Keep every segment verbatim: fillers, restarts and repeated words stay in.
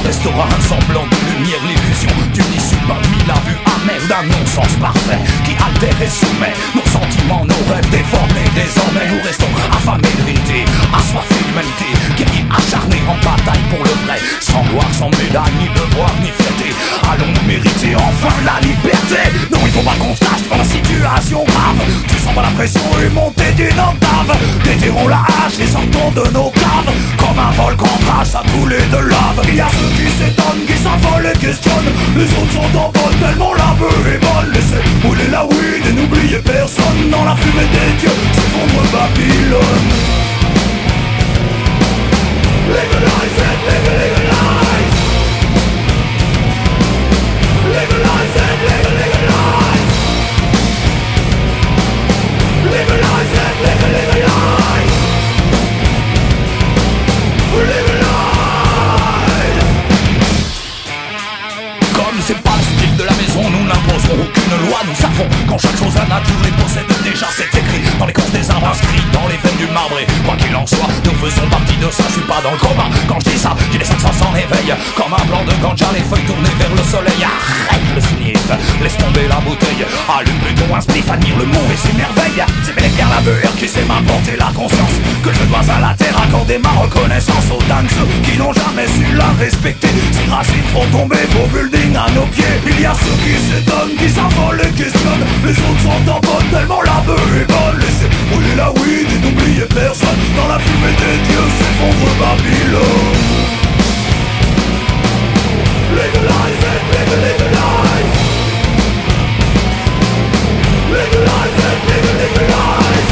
restera un semblant de lumière, l'illusion d'une issue parmi la vue amère d'un non-sens parfait qui altère et soumet nos sentiments, nos rêves déformés. Désormais nous restons affamés de vérité, assoiffés d'humanité, guerriers acharnés en bataille pour le vrai, sans gloire, sans médaille, ni devoir, ni fierté. Allons nous mériter enfin la liberté? Non, il faut pas qu'on se cache dans la situation grave. Tu sens pas la pression et monter d'une octave. Déterrons la hache et sortons de nos caves. Comme un volcan crache à couler de lave. Il y a ceux qui s'étonnent, qui s'affolent et questionnent. Les autres sont en bonne tellement la beuh est bonne. Laissez rouler la weed et n'oubliez personne. Dans la fumée des dieux s'effondre Babylone. Legalize it, legalize. Legalize it, legalize. Legalize it, legalize. Legalize. Comme c'est pas le style de la maison, nous n'imposerons aucune loi. Nous savons qu'en chaque chose la nature les possède déjà. C'est écrit dans les corps des arbres, inscrit dans les veines du marbre. Et quoi qu'il en soit, nous faisons partie de ça. Je suis pas dans le coma quand je dis ça. J'ai les cinq cents s'en réveillent comme un blanc de ganja, les feuilles tournées vers le soleil. Arrête le sniff, laisse tomber la bouteille. Allume plutôt un spliff, admire le monde et ses merveilles. C'est bel et bien la beurre qui sait m'apporter la conscience que je dois à la terre accorder ma reconnaissance aux dingues, ceux qui n'ont jamais su la respecter. Ces racines font tomber vos buildings à nos pieds. Il y a ceux qui s'étonnent, qui s'affolent et questionnent. Les autres sont en bonne tellement la beurre est bonne. Laissez rouler la weed et n'oubliez personne. Dans la fumée des dieux s'effondre Babylone. Legalize it, legalize. Legalize it, legalize.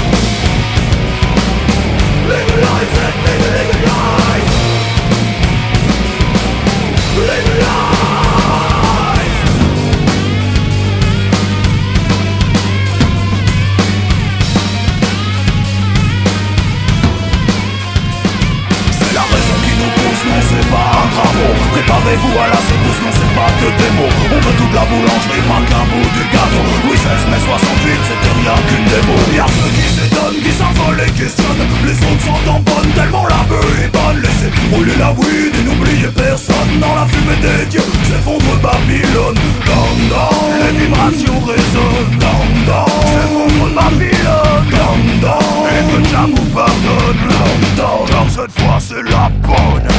Legalize it, legalize. Legalize. C'est la raison qui nous pousse, non c'est pas un travaux. Préparez-vous à la secousse, non c'est pas que des mots. On veut toute la boulangerie, pas qu'un bout du gâteau. Louis seize mai soixante-huit, c'était rien qu'une démo. Y'a ceux qui s'étonnent, qui s'affolent et questionnent. Les autres sont en bonne, tellement la beuh est bonne. Laissez rouler la weed et n'oubliez personne. Dans la fumée des dieux s'effondre Babylone. Down, down, les vibrations résonnent. Down, down, s'effondre Babylone. Down, down, et que Jah vous pardonne. Down, down, car cette fois c'est la bonne.